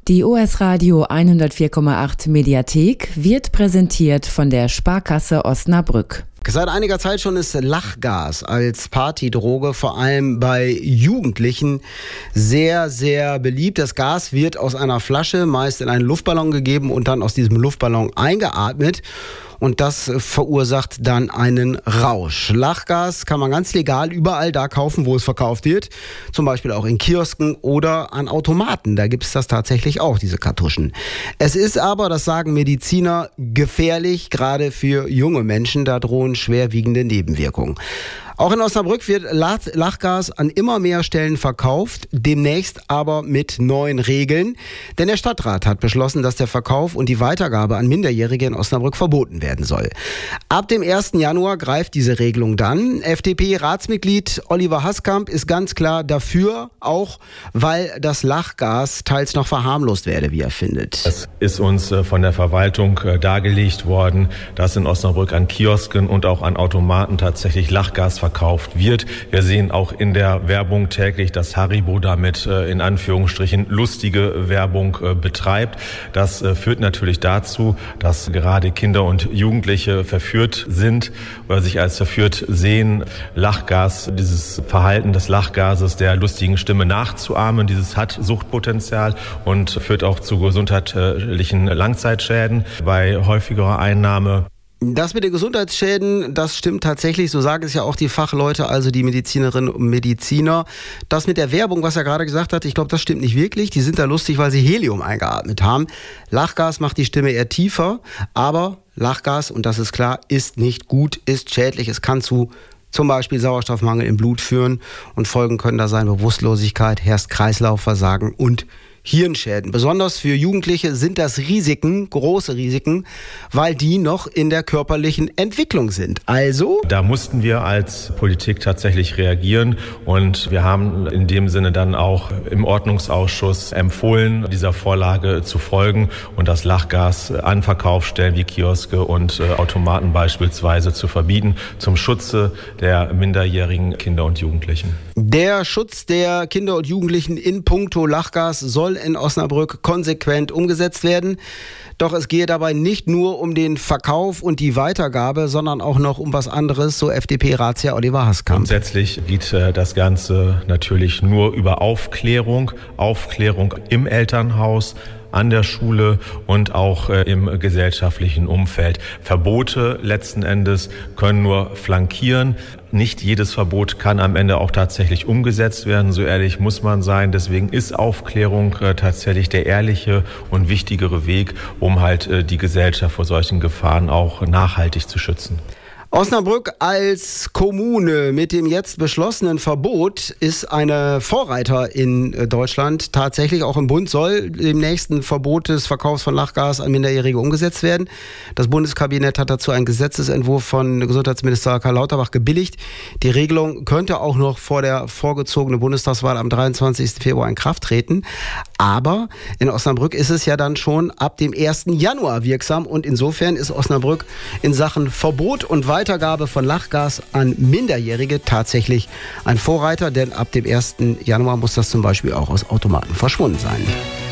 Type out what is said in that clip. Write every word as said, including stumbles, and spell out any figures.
Die O S Radio hundertvier Komma acht Mediathek wird präsentiert von der Sparkasse Osnabrück. Seit einiger Zeit schon ist Lachgas als Partydroge vor allem bei Jugendlichen sehr, sehr beliebt. Das Gas wird aus einer Flasche meist in einen Luftballon gegeben und dann aus diesem Luftballon eingeatmet. Und das verursacht dann einen Rausch. Lachgas kann man ganz legal überall da kaufen, wo es verkauft wird. Zum Beispiel auch in Kiosken oder an Automaten. Da gibt es das tatsächlich auch, diese Kartuschen. Es ist aber, das sagen Mediziner, gefährlich, gerade für junge Menschen. Da drohen schwerwiegende Nebenwirkungen. Auch in Osnabrück wird Lachgas an immer mehr Stellen verkauft, demnächst aber mit neuen Regeln. Denn der Stadtrat hat beschlossen, dass der Verkauf und die Weitergabe an Minderjährige in Osnabrück verboten werden soll. Ab dem ersten Januar greift diese Regelung dann. F D P-Ratsmitglied Oliver Haskamp ist ganz klar dafür, auch weil das Lachgas teils noch verharmlost werde, wie er findet. Es ist uns von der Verwaltung dargelegt worden, dass in Osnabrück an Kiosken und auch an Automaten tatsächlich Lachgas verkauft wird. Wir sehen auch in der Werbung täglich, dass Haribo damit äh, in Anführungsstrichen lustige Werbung äh, betreibt. Das äh, führt natürlich dazu, dass gerade Kinder und Jugendliche verführt sind oder sich als verführt sehen, Lachgas, dieses Verhalten des Lachgases der lustigen Stimme nachzuahmen. Dieses hat Suchtpotenzial und führt auch zu gesundheitlichen Langzeitschäden bei häufigerer Einnahme. Das mit den Gesundheitsschäden, das stimmt tatsächlich, so sagen es ja auch die Fachleute, also die Medizinerinnen und Mediziner. Das mit der Werbung, was er gerade gesagt hat, ich glaube, das stimmt nicht wirklich. Die sind da lustig, weil sie Helium eingeatmet haben. Lachgas macht die Stimme eher tiefer, aber Lachgas, und das ist klar, ist nicht gut, ist schädlich. Es kann zu zum Beispiel Sauerstoffmangel im Blut führen und Folgen können da sein Bewusstlosigkeit, Herz-Kreislauf-Versagen und Hirnschäden. Besonders für Jugendliche sind das Risiken, große Risiken, weil die noch in der körperlichen Entwicklung sind. Also? Da mussten wir als Politik tatsächlich reagieren und wir haben in dem Sinne dann auch im Ordnungsausschuss empfohlen, dieser Vorlage zu folgen und das Lachgas an Verkaufsstellen wie Kioske und äh, Automaten beispielsweise zu verbieten, zum Schutze der minderjährigen Kinder und Jugendlichen. Der Schutz der Kinder und Jugendlichen in puncto Lachgas soll in Osnabrück konsequent umgesetzt werden. Doch es gehe dabei nicht nur um den Verkauf und die Weitergabe, sondern auch noch um was anderes, so F D P-Ratsherr Oliver Haskamp. Grundsätzlich geht äh, das Ganze natürlich nur über Aufklärung, Aufklärung im Elternhaus, an der Schule und auch äh, im gesellschaftlichen Umfeld. Verbote letzten Endes können nur flankieren. Nicht jedes Verbot kann am Ende auch tatsächlich umgesetzt werden, so ehrlich muss man sein. Deswegen ist Aufklärung äh, tatsächlich der ehrliche und wichtigere Weg, um halt äh, die Gesellschaft vor solchen Gefahren auch nachhaltig zu schützen. Osnabrück als Kommune mit dem jetzt beschlossenen Verbot ist eine Vorreiter in Deutschland. Tatsächlich auch im Bund soll demnächst ein Verbot des Verkaufs von Lachgas an Minderjährige umgesetzt werden. Das Bundeskabinett hat dazu einen Gesetzesentwurf von Gesundheitsminister Karl Lauterbach gebilligt. Die Regelung könnte auch noch vor der vorgezogenen Bundestagswahl am dreiundzwanzigsten Februar in Kraft treten. Aber in Osnabrück ist es ja dann schon ab dem ersten Januar wirksam und insofern ist Osnabrück in Sachen Verbot und Weitergabe von Lachgas an Minderjährige tatsächlich ein Vorreiter, denn ab dem ersten Januar muss das zum Beispiel auch aus Automaten verschwunden sein.